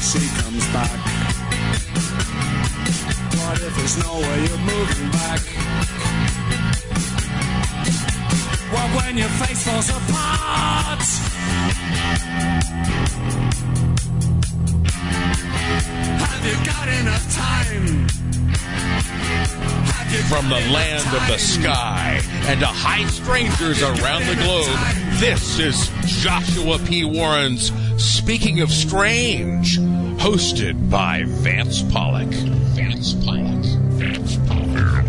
she comes back? What if there's no way you're moving back? What when your face falls apart? Have you got enough time? From the land of the sky and to high strangers around the globe, this is Joshua P. Warren's Speaking of Strange, hosted by Vance Pollock. Vance Pollock. Vance Pollock.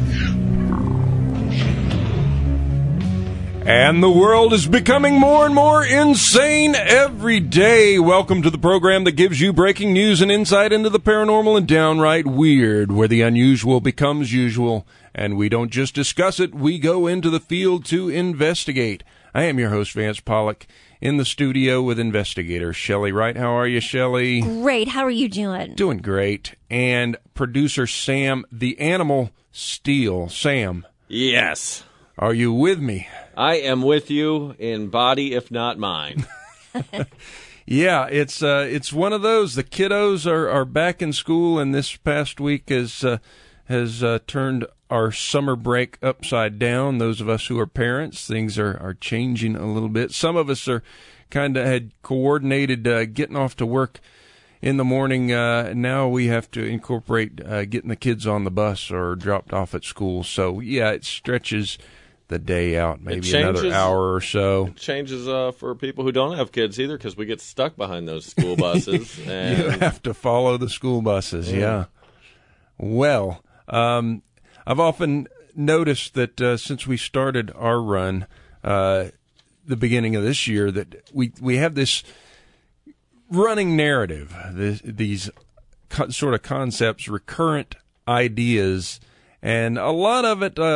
And the world is becoming more and more insane every day. Welcome to the program that gives you breaking news and insight into the paranormal and downright weird, where the unusual becomes usual, and we don't just discuss it, we go into the field to investigate. I am your host, Vance Pollock, in the studio with investigator Shelley Wright. How are you, Shelley? Great. How are you doing? Doing great. And producer Sam, the Animal Steele. Sam. Yes. Are you with me? I am with you in body, if not mind. Yeah, it's one of those. The kiddos are back in school, and this past week has turned our summer break upside down. Those of us who are parents, things are changing a little bit. Some of us are kind of had coordinated getting off to work in the morning. Now we have to incorporate getting the kids on the bus or dropped off at school. So, yeah, it stretches the day out, maybe another hour or so. It changes for people who don't have kids either, because we get stuck behind those school buses. And you have to follow the school buses, yeah. Well, I've often noticed that since we started our run, the beginning of this year, that we have this running narrative, these sort of concepts, recurrent ideas, and a lot of it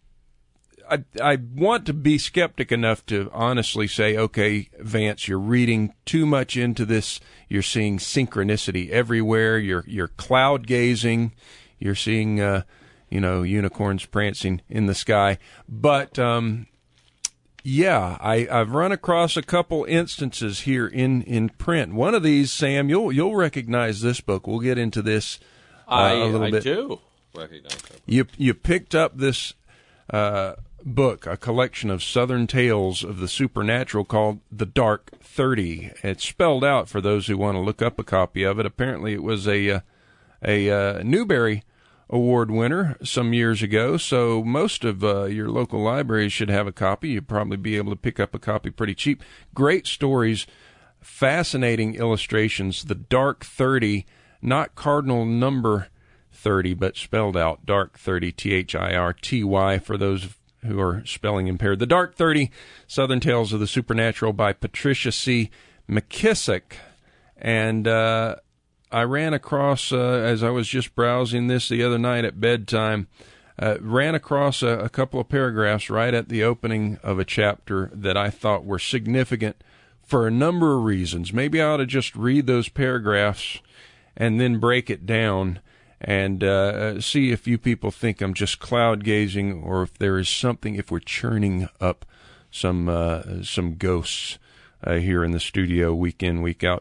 I want to be skeptic enough to honestly say, okay, Vance, you're reading too much into this. You're seeing synchronicity everywhere. You're cloud gazing. You're seeing, unicorns prancing in the sky. But, yeah, I've run across a couple instances here in print. One of these, Sam, you'll recognize this book. We'll get into this a little bit. I do recognize that. You picked up this book, a collection of Southern tales of the supernatural called The Dark 30. It's spelled out for those who want to look up a copy of it. Apparently it was a Newbery Award winner some years ago, so most of your local libraries should have a copy. You'd probably be able to pick up a copy pretty cheap. Great stories, fascinating illustrations. The Dark 30, not cardinal number 30, but spelled out Dark 30, Thirty, for those who are spelling impaired. The Dark 30, Southern Tales of the Supernatural by Patricia C. McKissick. And I ran across, as I was just browsing this the other night at bedtime, ran across a couple of paragraphs right at the opening of a chapter that I thought were significant for a number of reasons. Maybe I ought to just read those paragraphs and then break it down and see if you people think I'm just cloud gazing, or if there is something, if we're churning up some ghosts here in the studio week in, week out.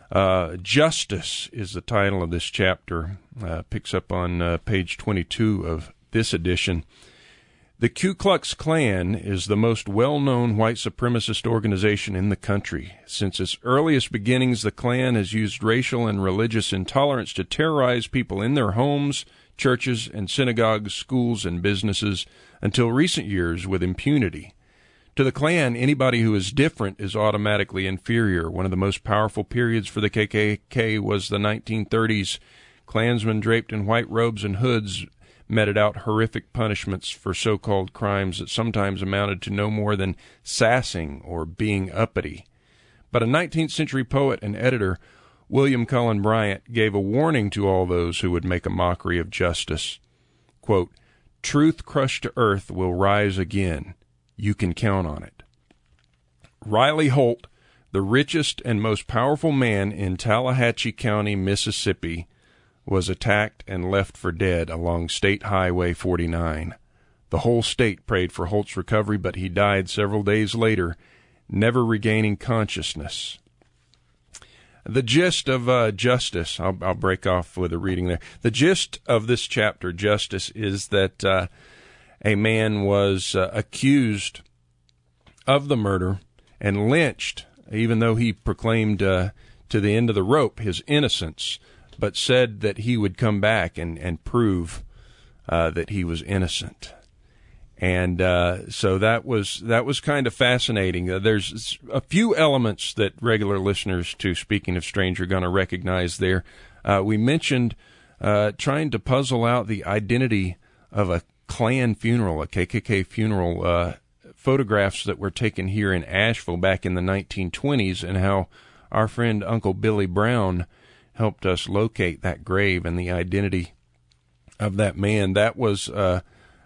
Justice is the title of this chapter. Picks up on page 22 of this edition. The Ku Klux Klan is the most well-known white supremacist organization in the country. Since its earliest beginnings, the Klan has used racial and religious intolerance to terrorize people in their homes, churches and synagogues, schools and businesses, until recent years with impunity. To the Klan, anybody who is different is automatically inferior. One of the most powerful periods for the KKK was the 1930s. Klansmen draped in white robes and hoods meted out horrific punishments for so-called crimes that sometimes amounted to no more than sassing or being uppity. But a 19th century poet and editor, William Cullen Bryant, gave a warning to all those who would make a mockery of justice. Quote, "Truth crushed to earth will rise again. You can count on it." Riley Holt, the richest and most powerful man in Tallahatchie County, Mississippi, was attacked and left for dead along State Highway 49. The whole state prayed for Holt's recovery, but he died several days later, never regaining consciousness. The gist of Justice, I'll break off with a reading there. The gist of this chapter, Justice, is that a man was accused of the murder and lynched, even though he proclaimed to the end of the rope his innocence, but said that he would come back and prove that he was innocent. And so that was kind of fascinating. There's a few elements that regular listeners to Speaking of Strange are going to recognize there. We mentioned trying to puzzle out the identity of a Klan funeral, a KKK funeral, photographs that were taken here in Asheville back in the 1920s, and how our friend Uncle Billy Brown helped us locate that grave and the identity of that man. That was a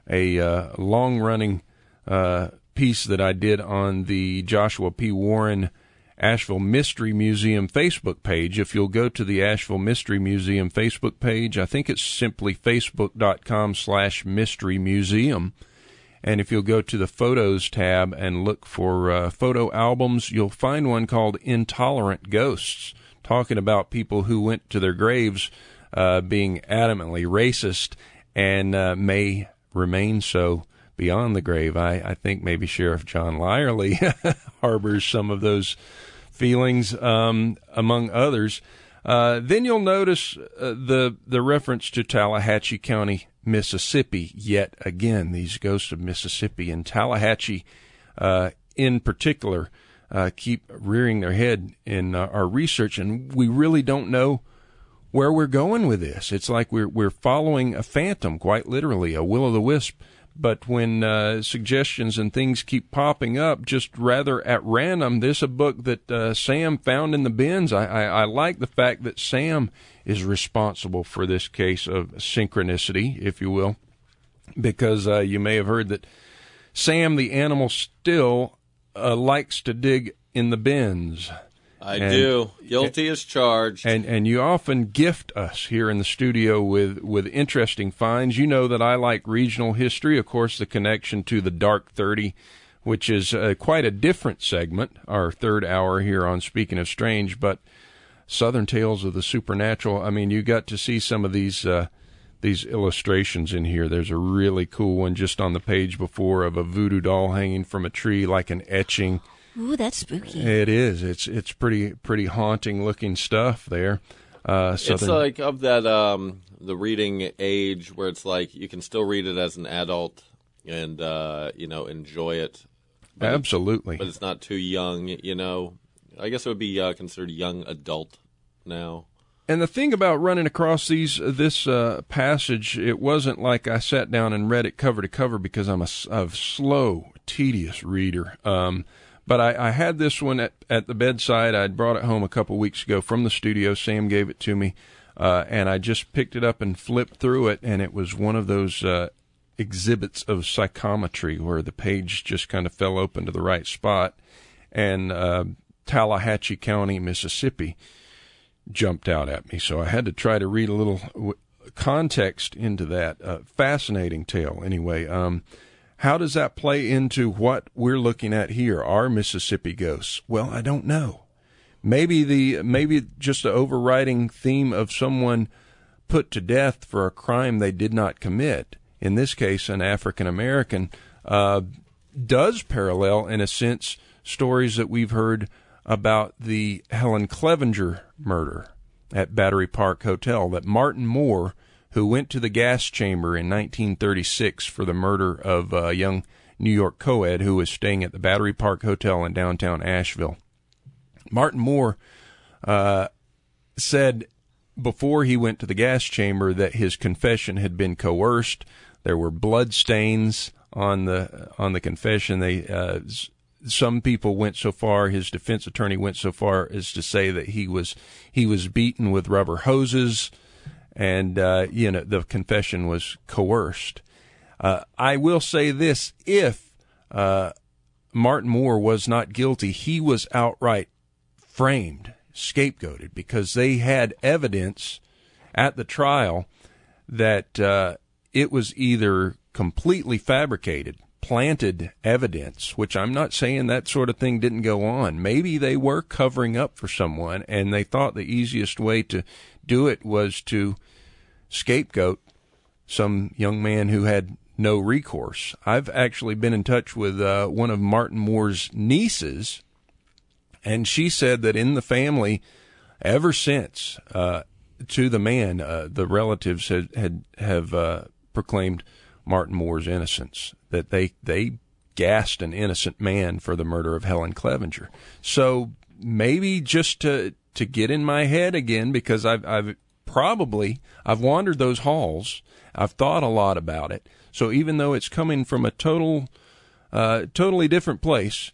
long-running piece that I did on the Joshua P. Warren Asheville Mystery Museum Facebook page. If you'll go to the Asheville Mystery Museum Facebook page, I think it's simply facebook.com/Mystery Museum. And if you'll go to the Photos tab and look for photo albums, you'll find one called Intolerant Ghosts, talking about people who went to their graves being adamantly racist and may remain so beyond the grave. I think maybe Sheriff John Lyerly harbors some of those feelings, among others. Then you'll notice the reference to Tallahatchie County, Mississippi, yet again. These ghosts of Mississippi and Tallahatchie in particular keep rearing their head in our research, and we really don't know where we're going with this. It's like we're following a phantom, quite literally, a will-o'-the-wisp. But when suggestions and things keep popping up just rather at random, this is a book that Sam found in the bins. I like the fact that Sam is responsible for this case of synchronicity, if you will, because you may have heard that Sam the animal still likes to dig in the bins. I do. Guilty as charged. And you often gift us here in the studio with interesting finds. You know that I like regional history. Of course, the connection to the Dark 30, which is quite a different segment, our third hour here on Speaking of Strange, but Southern Tales of the Supernatural. I mean, you got to see some of these illustrations in here. There's a really cool one just on the page before of a voodoo doll hanging from a tree like an etching. Ooh, that's spooky. It is. It's pretty haunting looking stuff there. It's like of that the reading age where it's like you can still read it as an adult and enjoy it. Absolutely. But it's not too young. I guess it would be considered young adult now. And the thing about running across this passage, it wasn't like I sat down and read it cover to cover because I'm a slow, tedious reader. But I had this one at the bedside. I'd brought it home a couple weeks ago from the studio. Sam gave it to me, and I just picked it up and flipped through it, and it was one of those exhibits of psychometry where the page just kind of fell open to the right spot, and Tallahatchie County, Mississippi jumped out at me. So I had to try to read a little context into that. Fascinating tale, anyway. How does that play into what we're looking at here, our Mississippi ghosts? Well, I don't know. Maybe just the overriding theme of someone put to death for a crime they did not commit, in this case an African American, does parallel, in a sense, stories that we've heard about the Helen Clevenger murder at Battery Park Hotel, that Martin Moore, who went to the gas chamber in 1936 for the murder of a young New York co-ed who was staying at the Battery Park Hotel in downtown Asheville. Martin Moore said before he went to the gas chamber that his confession had been coerced. There were blood stains on the confession. Some people went so far, his defense attorney went so far as to say that he was beaten with rubber hoses. And, the confession was coerced. I will say this, if Martin Moore was not guilty, he was outright framed, scapegoated, because they had evidence at the trial that it was either completely fabricated planted evidence, which I'm not saying that sort of thing didn't go on. Maybe they were covering up for someone, and they thought the easiest way to do it was to scapegoat some young man who had no recourse. I've actually been in touch with one of Martin Moore's nieces, and she said that in the family, ever since, to the man, the relatives have proclaimed Martin Moore's innocence, that they gassed an innocent man for the murder of Helen Clevenger. So maybe just to get in my head again, because I've wandered those halls, I've thought a lot about it. So even though it's coming from a totally different place,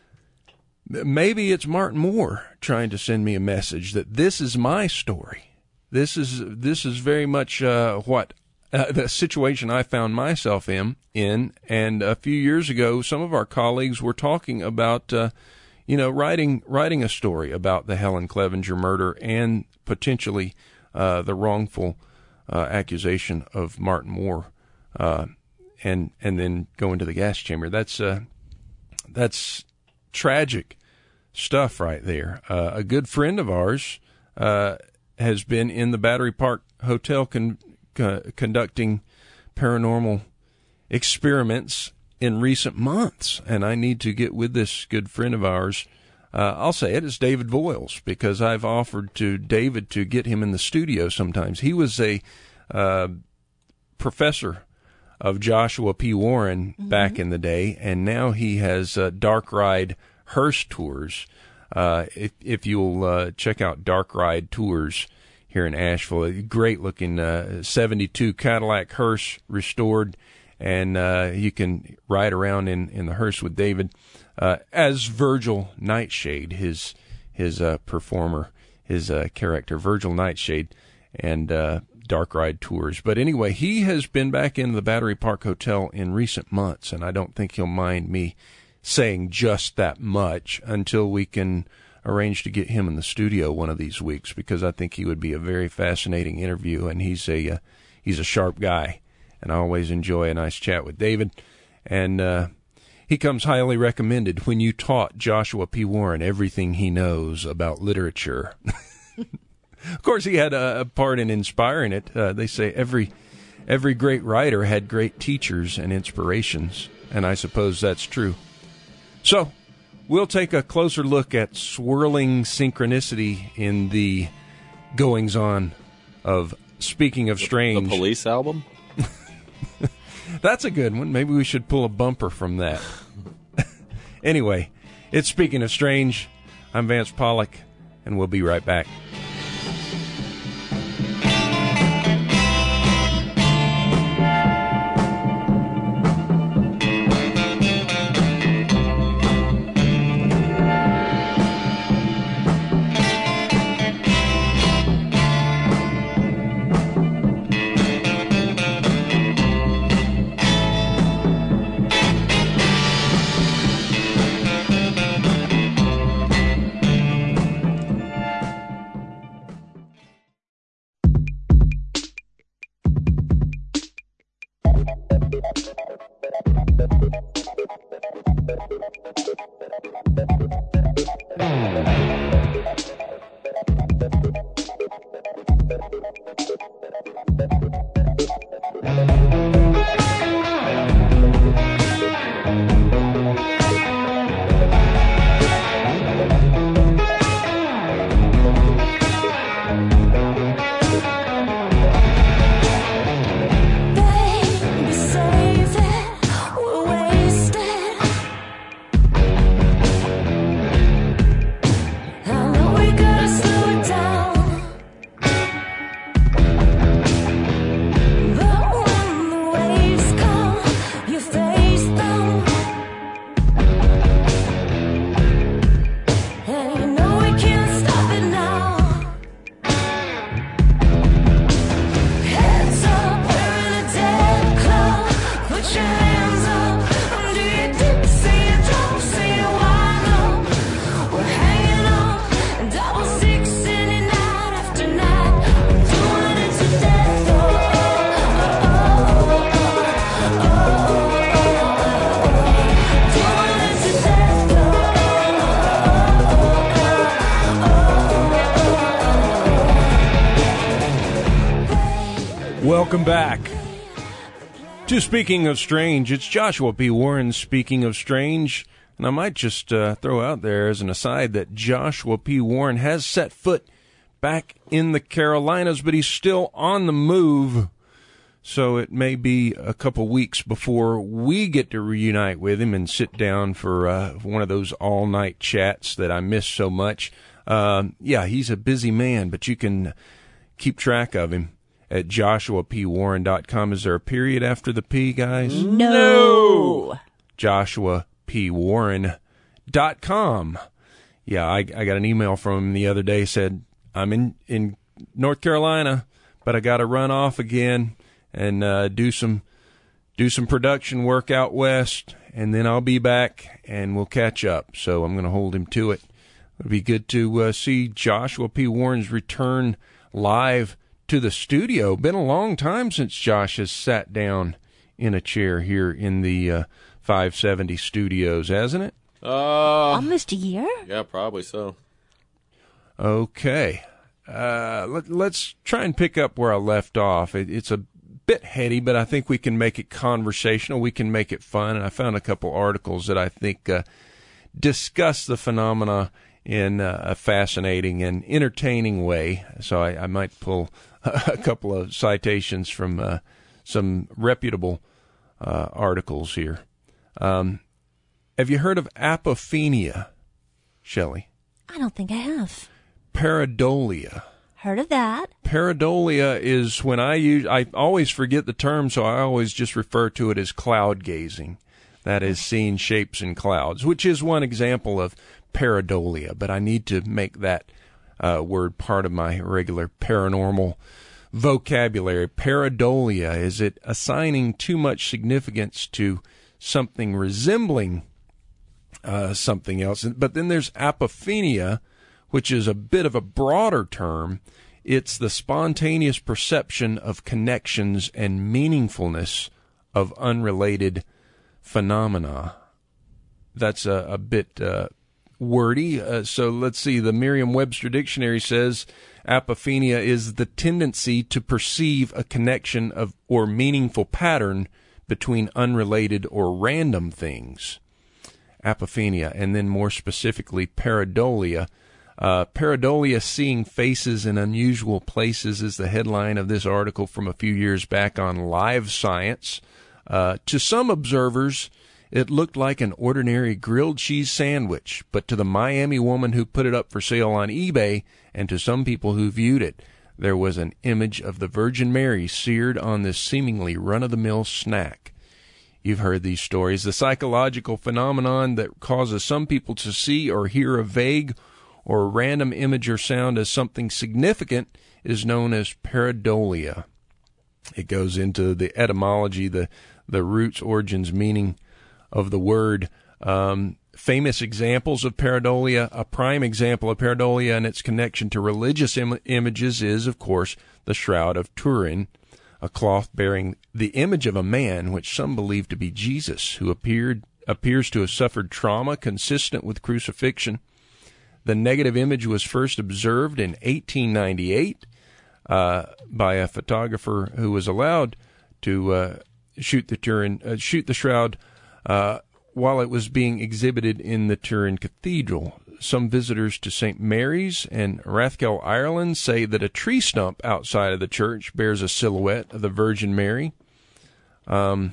maybe it's Martin Moore trying to send me a message that this is my story. This is very much the situation I found myself in. And a few years ago, some of our colleagues were talking about, writing a story about the Helen Clevenger murder and potentially the wrongful accusation of Martin Moore, and then going to the gas chamber. That's tragic stuff right there. A good friend of ours has been in the Battery Park Hotel conducting paranormal experiments in recent months, and I need to get with this good friend of ours. I'll say it's David Voiles, because I've offered to David to get him in the studio sometimes. He was a professor of Joshua P. Warren back in the day, and now he has Dark Ride Hearse Tours. If you'll check out Dark Ride Tours here in Asheville, a great-looking 72 Cadillac hearse restored, and you can ride around in the hearse with David as Virgil Nightshade, his performer, his character, Virgil Nightshade, and Dark Ride Tours. But anyway, he has been back in the Battery Park Hotel in recent months, and I don't think he'll mind me saying just that much until we can arrange to get him in the studio one of these weeks, because I think he would be a very fascinating interview, and he's a sharp guy, and I always enjoy a nice chat with David. And he comes highly recommended when you taught Joshua P. Warren everything he knows about literature. Of course, he had a part in inspiring it. They say every great writer had great teachers and inspirations, and I suppose that's true. So we'll take a closer look at swirling synchronicity in the goings-on of Speaking of Strange. The Police album? That's a good one. Maybe we should pull a bumper from that. Anyway, it's Speaking of Strange. I'm Vance Pollock, and we'll be right back. Welcome back to Speaking of Strange. It's Joshua P. Warren Speaking of Strange. And I might just throw out there as an aside that Joshua P. Warren has set foot back in the Carolinas, but he's still on the move. So it may be a couple weeks before we get to reunite with him and sit down for one of those all-night chats that I miss so much. Yeah, he's a busy man, but you can keep track of him at joshuapwarren.com. Is there a period after the P, guys? No. joshuapwarren.com. Yeah, I got an email from him the other day, said, I'm in North Carolina, but I got to run off again and do some production work out west, and then I'll be back, and we'll catch up. So I'm going to hold him to it. It'd be good to see Joshua P. Warren's return live to the studio. Been a long time since Josh has sat down in a chair here in the 570 studios, hasn't it? Almost a year? Yeah, probably so. Okay. Let's try and pick up where I left off. It's a bit heady, but I think we can make it conversational. We can make it fun. And I found a couple articles that I think discuss the phenomena in a fascinating and entertaining way. So I might pull a couple of citations from some reputable articles here. Have you heard of apophenia, Shelley? I don't think I have. Pareidolia. Heard of that. Pareidolia is when I always forget the term, so I always just refer to it as cloud gazing. That is seeing shapes in clouds, which is one example of pareidolia, but I need to make that word part of my regular paranormal vocabulary. Pareidolia is it assigning too much significance to something resembling something else. But then there's apophenia, which is a bit of a broader term. It's the spontaneous perception of connections and meaningfulness of unrelated phenomena. That's a bit wordy. So let's see. The Merriam-Webster Dictionary says apophenia is the tendency to perceive a connection of or meaningful pattern between unrelated or random things. Apophenia, and then more specifically pareidolia. Pareidolia, seeing faces in unusual places, is the headline of this article from a few years back on Live Science. To some observers, it looked like an ordinary grilled cheese sandwich, but to the Miami woman who put it up for sale on eBay, and to some people who viewed it, there was an image of the Virgin Mary seared on this seemingly run-of-the-mill snack. You've heard these stories. The psychological phenomenon that causes some people to see or hear a vague or random image or sound as something significant is known as pareidolia. It goes into the etymology, the roots, origins, meaning of the word. Famous examples of pareidolia. A prime example of pareidolia and its connection to religious images is, of course, the Shroud of Turin, a cloth bearing the image of a man which some believe to be Jesus, who appears to have suffered trauma consistent with crucifixion. The negative image was first observed in 1898 by a photographer who was allowed to shoot the shroud while it was being exhibited in the Turin Cathedral. Some visitors to St. Mary's and Rathkel, Ireland, say that a tree stump outside of the church bears a silhouette of the Virgin Mary. There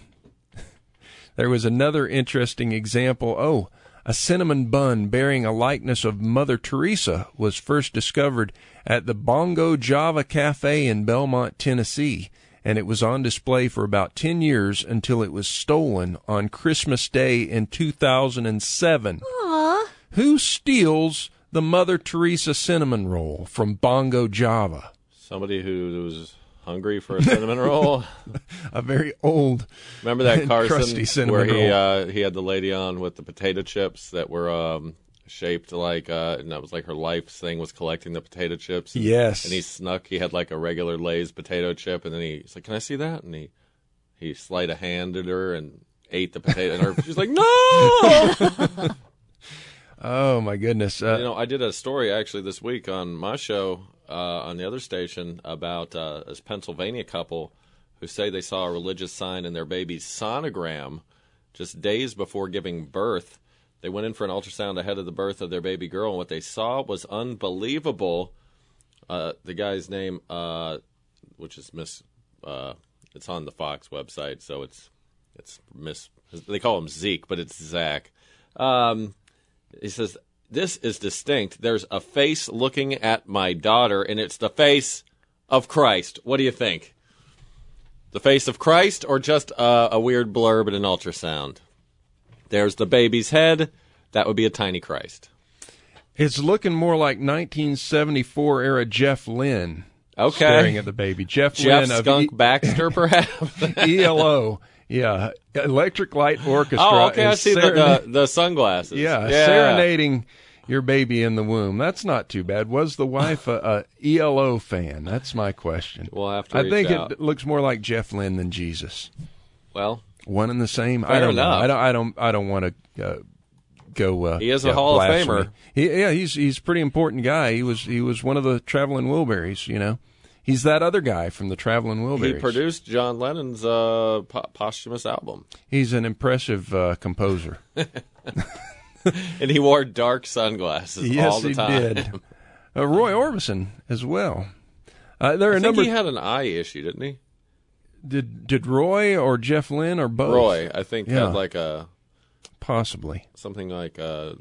was another interesting example. A cinnamon bun bearing a likeness of Mother Teresa was first discovered at the Bongo Java Cafe in Belmont, Tennessee, and it was on display for about 10 years until it was stolen on Christmas Day in 2007. Aww. Who steals the Mother Teresa cinnamon roll from Bongo Java? Somebody who was hungry for a cinnamon roll. A very old, remember that Carson where roll. He had the lady on with the potato chips that were shaped like, and that was like her life's thing was collecting the potato chips. Yes. And he had like a regular Lay's potato chip, and then he's like, "Can I see that?" And he sleight of handed her and ate the potato, and she's like, "No!" Oh my goodness! I did a story actually this week on my show on the other station about this Pennsylvania couple who say they saw a religious sign in their baby's sonogram just days before giving birth. They went in for an ultrasound ahead of the birth of their baby girl, and what they saw was unbelievable. The guy's name, which is it's on the Fox website, so it's they call him Zeke, but it's Zach. He says, "This is distinct. There's a face looking at my daughter, and it's the face of Christ." What do you think? The face of Christ, or just a weird blurb in an ultrasound? There's the baby's head. That would be a tiny Christ. It's looking more like 1974 era Jeff Lynne. Okay. Staring at the baby. Jeff Lynne Skunk of Baxter, perhaps? ELO. Yeah. Electric Light Orchestra. Oh, okay. I see the sunglasses. Yeah. Serenading your baby in the womb. That's not too bad. Was the wife a ELO fan? That's my question. We'll have to reach out. It looks more like Jeff Lynne than Jesus. Well, one and the same. Fair I don't enough. know. I don't want to go. He is a Hall of Famer. He's a pretty important guy. He was one of the Traveling Wilburys. You know, he's that other guy from the Traveling Wilburys. He produced John Lennon's posthumous album. He's an impressive composer. And he wore dark sunglasses all the time. Yes, he did. Roy Orbison as well. There are I think he had an eye issue, didn't he? Did Roy or Jeff Lynne or both? Roy, I think, had like a possibly something like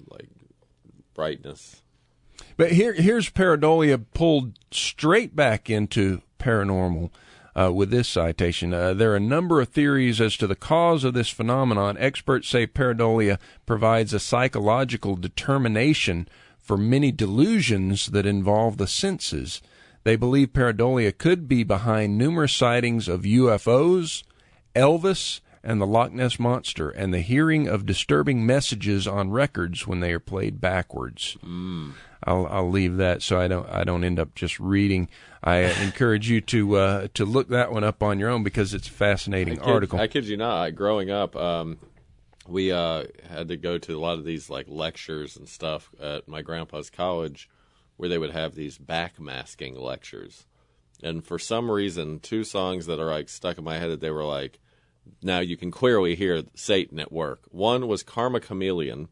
brightness. But here's pareidolia pulled straight back into paranormal with this citation. There are a number of theories as to the cause of this phenomenon. Experts say pareidolia provides a psychological determination for many delusions that involve the senses. They believe pareidolia could be behind numerous sightings of UFOs, Elvis, and the Loch Ness Monster, and the hearing of disturbing messages on records when they are played backwards. I'll leave that so I don't end up just reading. I encourage you to look that one up on your own because it's a fascinating article. I kid you not. Growing up, we had to go to a lot of these like lectures and stuff at my grandpa's college, where they would have these backmasking lectures. And for some reason, two songs that are like stuck in my head, that they were like, now you can clearly hear Satan at work. One was Karma Chameleon,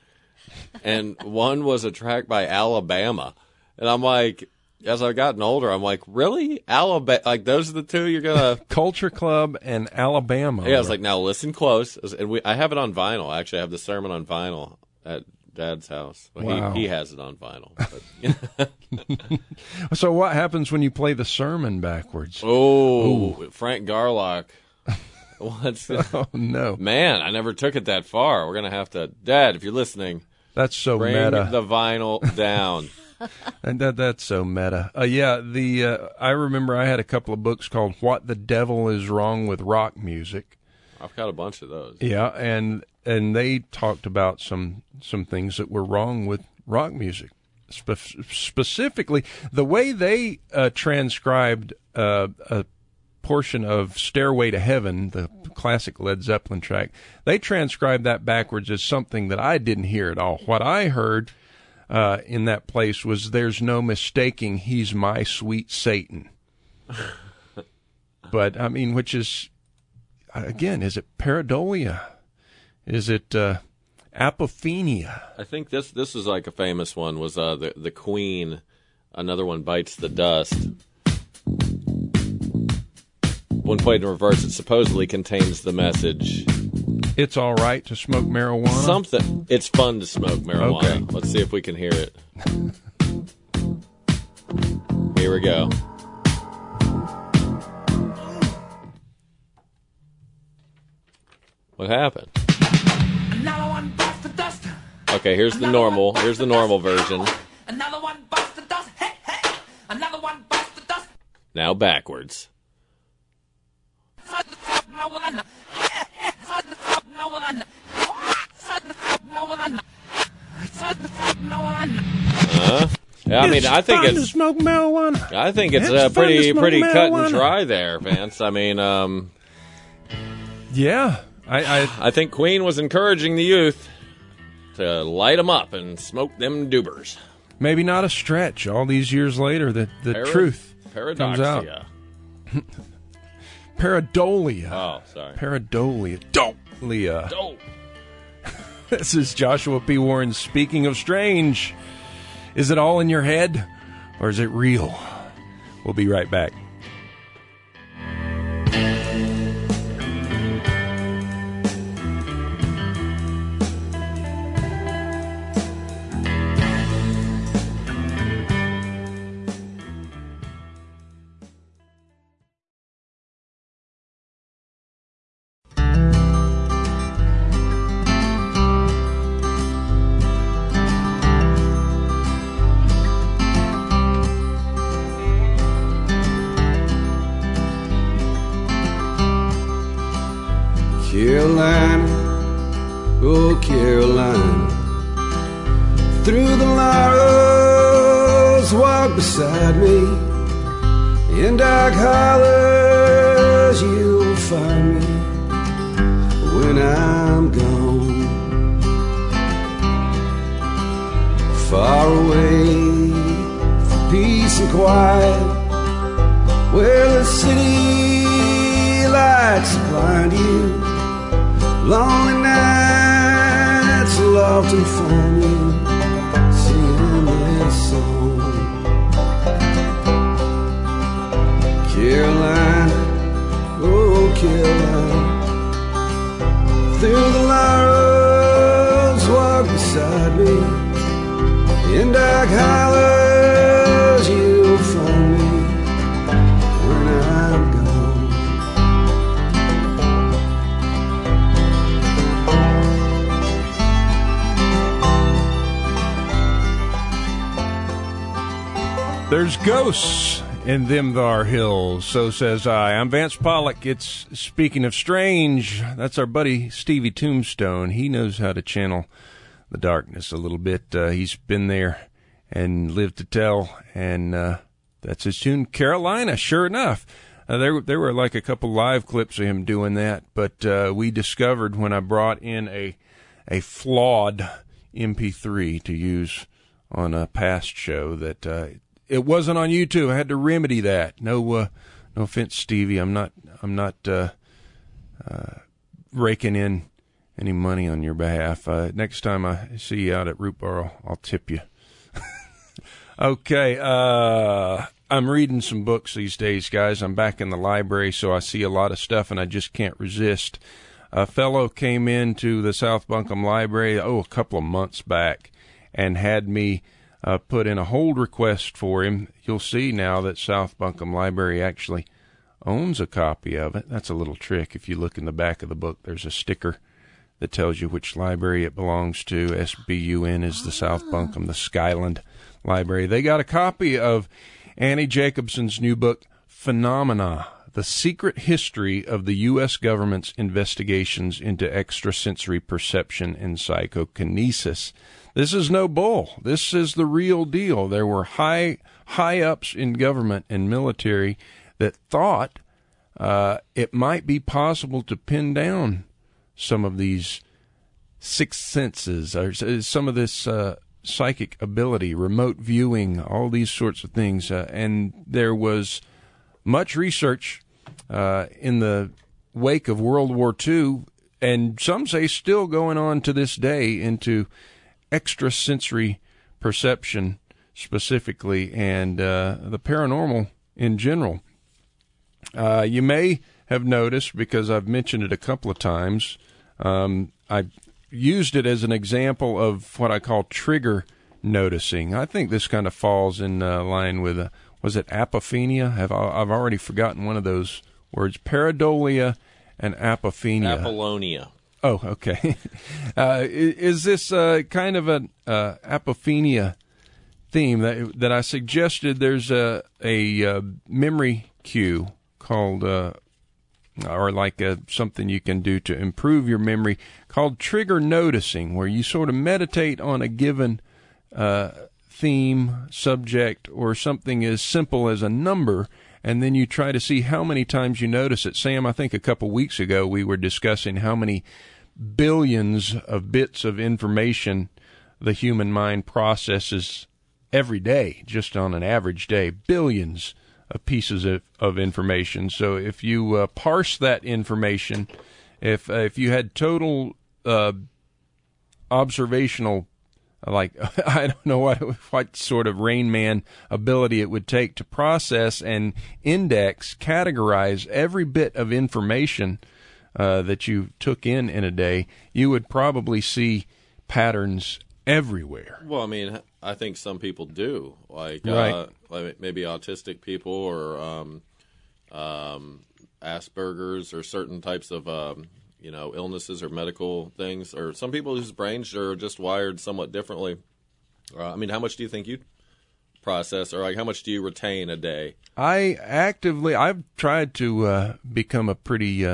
and one was a track by Alabama. And I'm like, as I've gotten older, I'm like, really? Alabama? Like, those are the two you're going to... Culture Club and Alabama. Yeah, I was like, now listen close. And I have it on vinyl. Actually, I have the sermon on vinyl at Dad's house. Well, wow. He has it on vinyl. But, So what happens when you play the sermon backwards? Oh, Frank Garlock. Oh, no. Man, I never took it that far. We're going to have to... Dad, if you're listening... That's so bring meta. the vinyl down. And that's so meta. I remember I had a couple of books called What the Devil is Wrong with Rock Music. I've got a bunch of those. Yeah, and they talked about some things that were wrong with rock music. Specifically, the way they transcribed a portion of Stairway to Heaven, the classic Led Zeppelin track, they transcribed that backwards as something that I didn't hear at all. What I heard in that place was, "There's no mistaking he's my sweet Satan." But, I mean, which is, again, is it pareidolia? Is it apophenia? I think this is like a famous one, was the Queen, Another One Bites the Dust. When played in reverse, it supposedly contains the message, "It's all right to smoke marijuana." Something. It's fun to smoke marijuana. Okay. Let's see if we can hear it. Here we go. What happened? Another one bites the dust. Okay, here's the normal. Here's the normal version. Another one bites the dust. Hey, hey. Another one bites the dust. Now backwards. Yeah, I mean, I think fun to smoke marijuana. I think it's It's fun to pretty smoke cut marijuana. and dry there, Vance. I mean, Yeah, I think Queen was encouraging the youth to light them up and smoke them doobers. maybe not a stretch. All these years later, the truth comes out. Paradoxia. Pareidolia. Oh, sorry. Pareidolia. Dolia. Oh. This is Joshua P. Warren speaking of strange. Is it all in your head, or is it real? We'll be right back. Carolina, oh Carolina, through the laurels walk beside me, in dark hollows you'll find me when I'm gone. Far away from peace and quiet, where the city lights blind you. Lonely nights will often find you singing this song. Carolina, oh Carolina, through the laurels walk beside me, in dark hollows you'll find me when I'm gone. There's ghosts in them thar hills, so says I. I'm Vance Pollock. It's Speaking of Strange. That's our buddy Stevie Tombstone. He knows how to channel the darkness a little bit. He's been there and lived to tell, and that's his tune, Carolina, sure enough. There were like a couple live clips of him doing that, but we discovered when I brought in a flawed MP3 to use on a past show that it wasn't on YouTube. I had to remedy that. No offense, Stevie. I'm not raking in any money on your behalf. Next time I see you out at Rootboro, I'll tip you. Okay. I'm reading some books these days, guys. I'm back in the library, so I see a lot of stuff, and I just can't resist. A fellow came into the South Buncombe Library, a couple of months back, and had me put in a hold request for him. You'll see now that South Buncombe Library actually owns a copy of it. That's a little trick. If you look in the back of the book, there's a sticker that tells you which library it belongs to. SBUN is the South Buncombe, the Skyland Library. They got a copy of Annie Jacobson's new book, Phenomena, The Secret History of the U.S. Government's Investigations into Extrasensory Perception and Psychokinesis. This is no bull. This is the real deal. There were high-ups in government and military that thought it might be possible to pin down some of these sixth senses, or some of this psychic ability, remote viewing, all these sorts of things. And there was much research in the wake of World War II, and some say still going on to this day, into extrasensory perception specifically, and the paranormal in general. You may have noticed, because I've mentioned it a couple of times, I've used it as an example of what I call trigger noticing. I think this kind of falls in line with, was it apophenia? I've already forgotten one of those words. Pareidolia and apophenia. Apollonia. Oh, okay. Is this kind of an apophenia theme that I suggested? There's a memory cue called, or like something you can do to improve your memory, called trigger noticing, where you sort of meditate on a given theme, subject, or something as simple as a number, and then you try to see how many times you notice it. Sam, I think a couple weeks ago we were discussing how many billions of bits of information the human mind processes every day, just on an average day. Billions pieces of information. So if you parse that information, if you had total observational, like I don't know what sort of Rain Man ability it would take to process and index, categorize every bit of information that you took in a day, you would probably see patterns everywhere. Well, I mean, I think some people do, like maybe autistic people or Asperger's or certain types of illnesses or medical things, or some people whose brains are just wired somewhat differently. I mean, how much do you think you process, or like how much do you retain a day? I've tried to become a pretty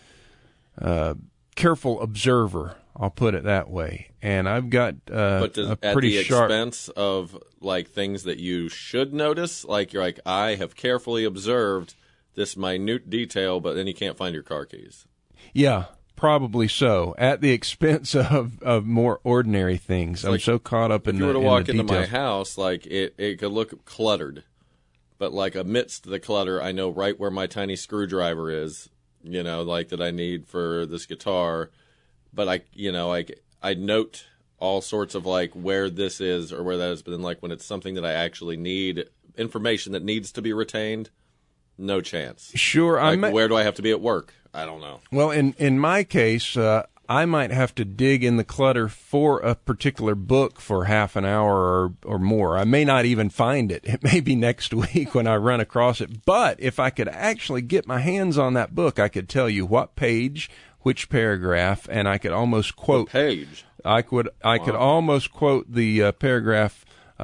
careful observer. I'll put it that way, and I've got but a at pretty the sharp expense of like things that you should notice. Like you're like, I have carefully observed this minute detail, but then you can't find your car keys. Yeah, probably so. At the expense of more ordinary things. I'm so caught up in the details. If you were to walk into my house, like it could look cluttered, but like amidst the clutter, I know right where my tiny screwdriver is. Like that I need for this guitar. But I note all sorts of like where this is or where that is. But then like when it's something that I actually need, information that needs to be retained, no chance. Sure. Like, where do I have to be at work? I don't know. Well, in my case, I might have to dig in the clutter for a particular book for half an hour or more. I may not even find it. It may be next week when I run across it. But if I could actually get my hands on that book, I could tell you what page, which paragraph, and I could almost quote what page. I could almost quote the paragraph,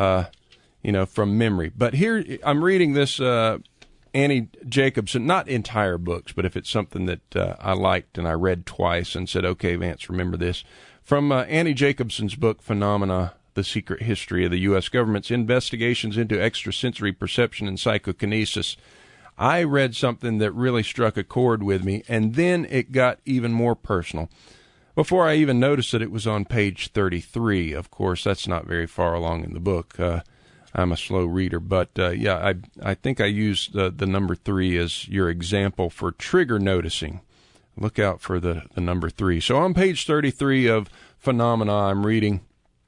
from memory. But here I'm reading this Annie Jacobsen, not entire books, but if it's something that I liked and I read twice and said, okay, Vance, remember this, from Annie Jacobsen's book, Phenomena, The Secret History of the U.S. Government's Investigations into Extrasensory Perception and Psychokinesis. I read something that really struck a chord with me, and then it got even more personal. Before I even noticed that it was on page 33, of course, that's not very far along in the book. I'm a slow reader, but I think I used the number 3 as your example for trigger noticing. Look out for the number 3. So on page 33 of Phenomena, I'm reading,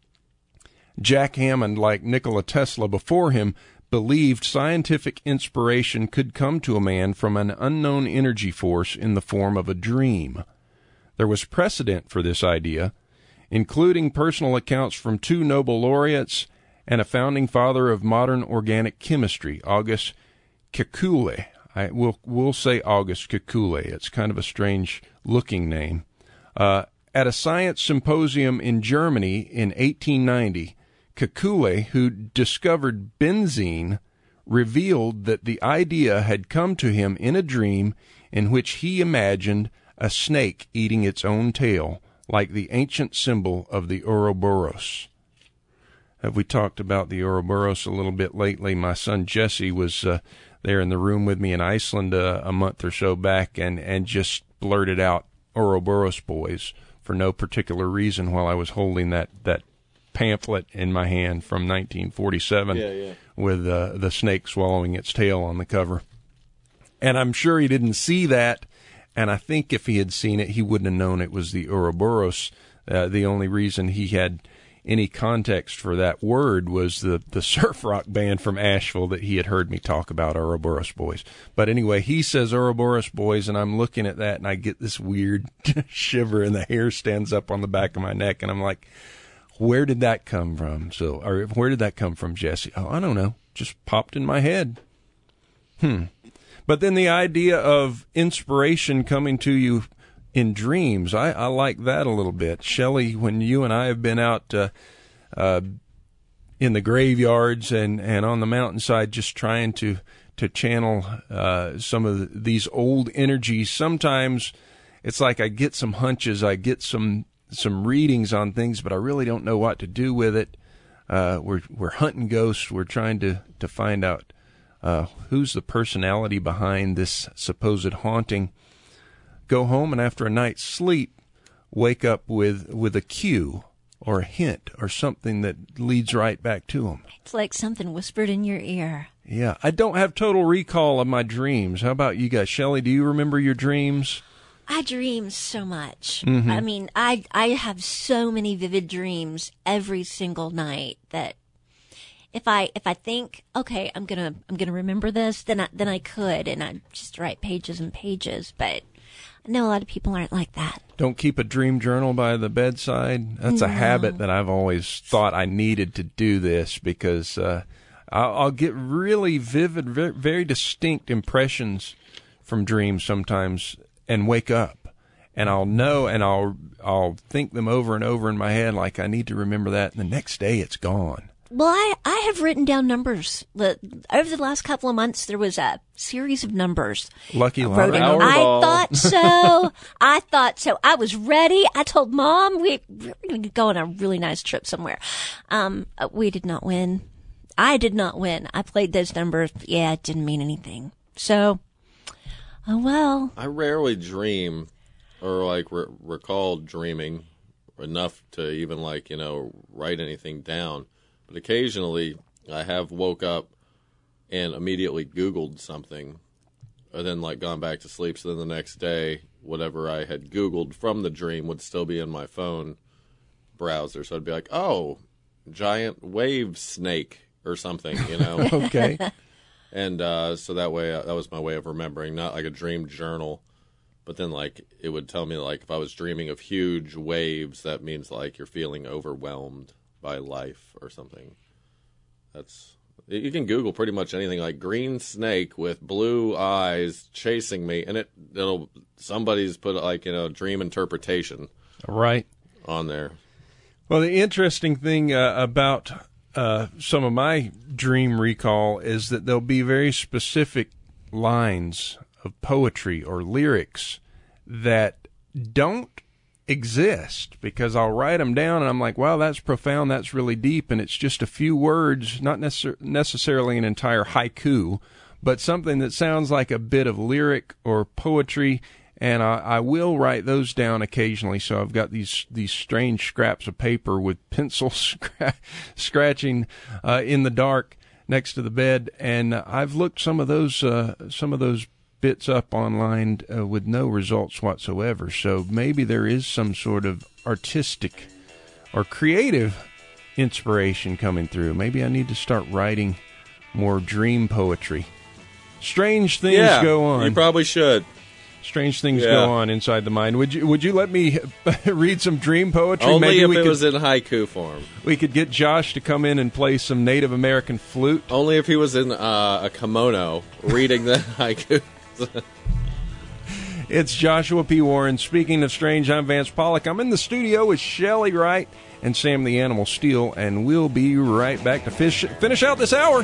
Jack Hammond, like Nikola Tesla before him, believed scientific inspiration could come to a man from an unknown energy force in the form of a dream. There was precedent for this idea, including personal accounts from 2 Nobel laureates and a founding father of modern organic chemistry, August Kekule. We'll say August Kekule. It's kind of a strange-looking name. At a science symposium in Germany in 1890, Kekule, who discovered benzene, revealed that the idea had come to him in a dream in which he imagined a snake eating its own tail, like the ancient symbol of the Ouroboros. We talked about the Ouroboros a little bit lately. My son Jesse was there in the room with me in Iceland a month or so back and just blurted out Ouroboros boys for no particular reason while I was holding that pamphlet in my hand from 1947 with the snake swallowing its tail on the cover. And I'm sure he didn't see that, and I think if he had seen it, he wouldn't have known it was the Ouroboros. The only reason he had any context for that word was the surf rock band from Asheville that he had heard me talk about, Ouroboros Boys. But anyway, he says Ouroboros Boys, and I'm looking at that, and I get this weird shiver, and the hair stands up on the back of my neck, and I'm like, where did that come from? Or where did that come from, Jesse? Oh, I don't know. Just popped in my head. But then the idea of inspiration coming to you in dreams, I like that a little bit. Shelley, when you and I have been out in the graveyards and on the mountainside just trying to channel some of these old energies, sometimes it's like I get some hunches, I get some readings on things, but I really don't know what to do with it. We're hunting ghosts. We're trying to find out who's the personality behind this supposed haunting. Go home, and after a night's sleep, wake up with a cue or a hint or something that leads right back to them. It's like something whispered in your ear. Yeah, I don't have total recall of my dreams. How about you guys? Shelley, do you remember your dreams? I dream so much. Mm-hmm. I mean, I have so many vivid dreams every single night that if I think, okay, I'm gonna remember this, then I could, and I just write pages and pages. But I know a lot of people aren't like that. Don't keep a dream journal by the bedside. That's a habit that I've always thought I needed to do this because I'll get really vivid, very distinct impressions from dreams sometimes and wake up. And I'll know and I'll think them over and over in my head like I need to remember that. And the next day it's gone. Well, I have written down numbers. Over the last couple of months, there was a series of numbers. Lucky I wrote Lotto. in. I thought so. I was ready. I told Mom we're going to go on a really nice trip somewhere. We did not win. I did not win. I played those numbers. Yeah, it didn't mean anything. So, oh well. I rarely dream or like recall dreaming enough to even like, write anything down. But occasionally I have woke up and immediately Googled something and then like gone back to sleep. So then the next day, whatever I had Googled from the dream would still be in my phone browser. So I'd be like, oh, giant wave snake or something, Okay. And so that way, that was my way of remembering, not like a dream journal. But then like it would tell me like if I was dreaming of huge waves, that means like you're feeling overwhelmed by life or something. You can Google pretty much anything like green snake with blue eyes chasing me, and somebody's put like dream interpretation Right. on there. Well, the interesting thing about some of my dream recall is that there'll be very specific lines of poetry or lyrics that don't exist because I'll write them down and I'm like, wow, that's profound, that's really deep, and it's just a few words, not necessarily an entire haiku, but something that sounds like a bit of lyric or poetry, and I will write those down occasionally. So I've got these strange scraps of paper with pencil scratching in the dark next to the bed, and I've looked some of those bits up online with no results whatsoever. So maybe there is some sort of artistic or creative inspiration coming through. Maybe I need to start writing more dream poetry. Strange things go on. You probably should. Strange things go on inside the mind. Would you let me read some dream poetry? Only Maybe if it was in haiku form. We could get Josh to come in and play some Native American flute. Only if he was in a kimono reading the haiku. It's Joshua P. Warren. Speaking of strange, I'm Vance Pollock. I'm in the studio with Shelley Wright and Sam the Animal Steele, and we'll be right back to finish out this hour.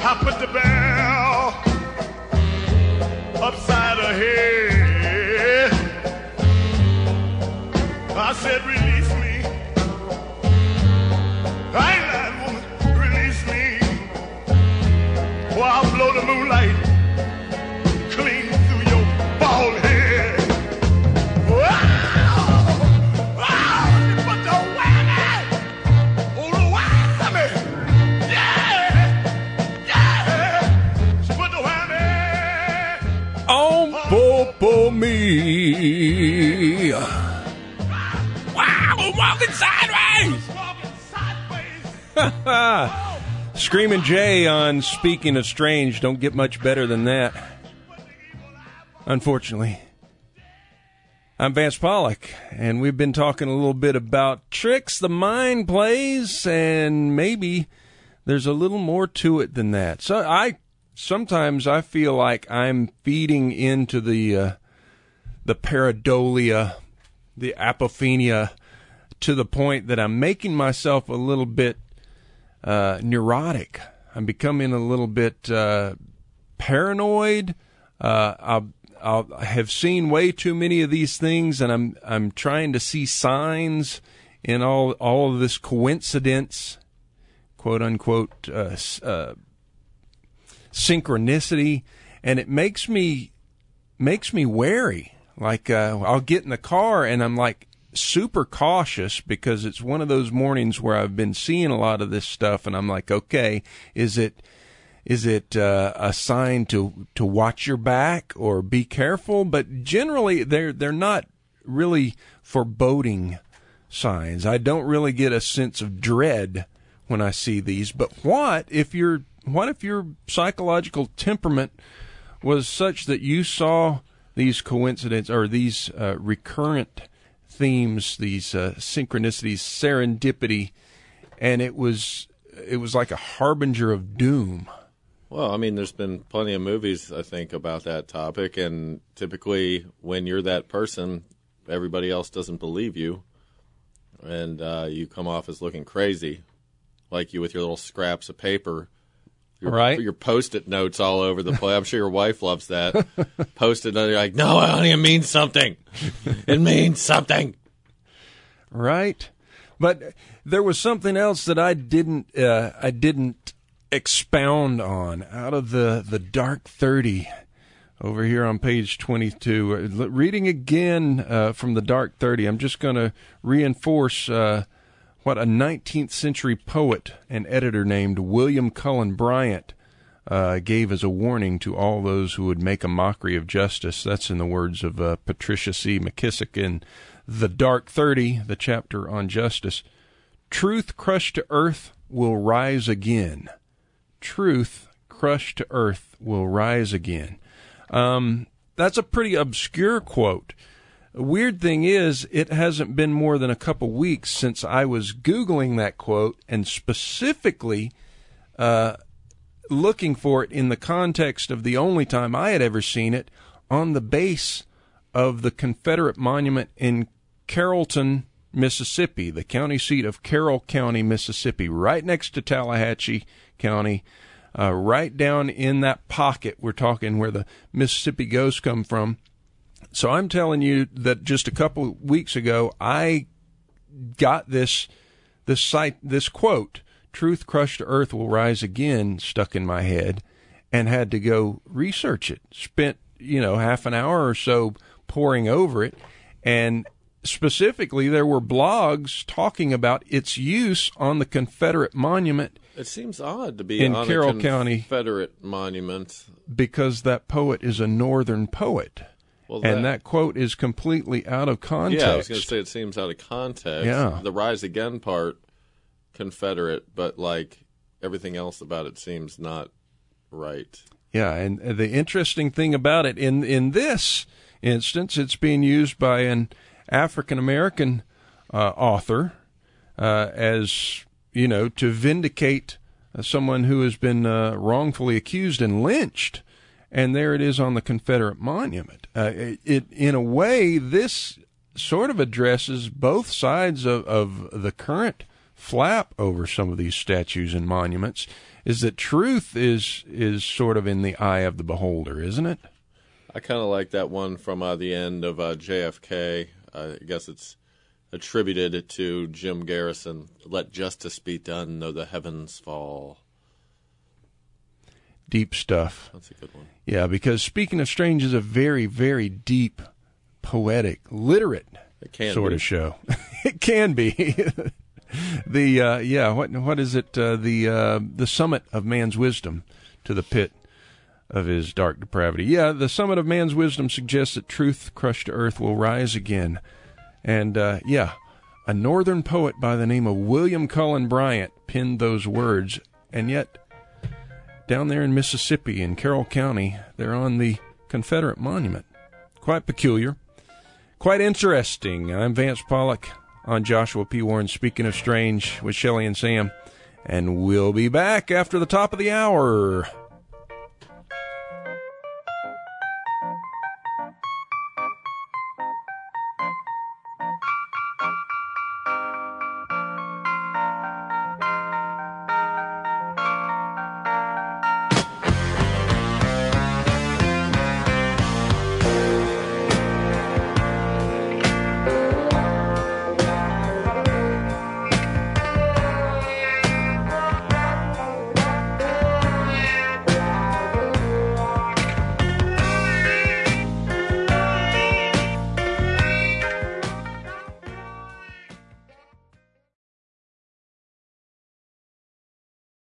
I put the bell upside her head. I said, release me. I ain't lying, woman. Release me. Or I'll blow the moonlight clean through your bald head. Wow! Wow! You put the whammy on the whammy. Yeah! Yeah! She put the whammy on for me. Wow, I'm walking sideways. Screaming Jay on Speaking of Strange. Don't get much better than that, unfortunately. I'm Vance Pollock, and we've been talking a little bit about tricks the mind plays, and maybe there's a little more to it than that. So sometimes I feel like I'm feeding into the pareidolia, the apophenia, to the point that I'm making myself a little bit neurotic. I'm becoming a little bit paranoid. I have seen way too many of these things, and I'm trying to see signs in all of this coincidence, quote unquote, synchronicity, and it makes me wary. Like I'll get in the car and I'm like super cautious because it's one of those mornings where I've been seeing a lot of this stuff, and I'm like, okay, is it a sign to watch your back or be careful? But generally, they're not really foreboding signs. I don't really get a sense of dread when I see these. But what if your psychological temperament was such that you saw these coincidences or these recurrent themes, these synchronicities, serendipity, and it was like a harbinger of doom? Well, I mean, there's been plenty of movies, I think, about that topic, and typically when you're that person, everybody else doesn't believe you, and you come off as looking crazy, like you with your little scraps of paper. Your Post-it notes all over the place. I'm sure your wife loves that. Post-it note, you're like, no, honey, it means something. It means something. Right. But there was something else that I didn't expound on out of the Dark 30 over here on page 22. Reading again from the Dark 30, I'm just going to reinforce what a 19th century poet and editor named William Cullen Bryant gave as a warning to all those who would make a mockery of justice. That's in the words of Patricia C. McKissick in The Dark 30, the chapter on justice. Truth crushed to earth will rise again. Truth crushed to earth will rise again. That's a pretty obscure quote. The weird thing is, it hasn't been more than a couple weeks since I was Googling that quote and specifically looking for it in the context of the only time I had ever seen it on the base of the Confederate monument in Carrollton, Mississippi, the county seat of Carroll County, Mississippi, right next to Tallahatchie County, right down in that pocket we're talking where the Mississippi Ghosts come from. So I'm telling you that just a couple of weeks ago, I got this quote, "Truth crushed to earth will rise again," stuck in my head, and had to go research it. Spent, half an hour or so poring over it, and specifically there were blogs talking about its use on the Confederate monument. It seems odd to be in on Carroll a County Confederate monument, because that poet is a Northern poet. Well, and that quote is completely out of context. Yeah, I was going to say it seems out of context. Yeah. The rise again part, Confederate, but like everything else about it seems not right. Yeah, and the interesting thing about it, in this instance, it's being used by an African-American author as, to vindicate someone who has been wrongfully accused and lynched. And there it is on the Confederate monument. In a way, this sort of addresses both sides of the current flap over some of these statues and monuments. is that truth is sort of in the eye of the beholder, isn't it? I kind of like that one from the end of JFK. I guess it's attributed to Jim Garrison. Let justice be done, though the heavens fall. Deep stuff. That's a good one. Yeah, because Speaking of Strange is a very, very deep, poetic, literate sort of show. It can be. What is it? The summit of man's wisdom to the pit of his dark depravity. Yeah, the summit of man's wisdom suggests that truth crushed to earth will rise again. And, a northern poet by the name of William Cullen Bryant penned those words, and yet down there in Mississippi, in Carroll County, they're on the Confederate monument. Quite peculiar. Quite interesting. I'm Vance Pollock on Joshua P. Warren's Speaking of Strange with Shelley and Sam, and we'll be back after the top of the hour.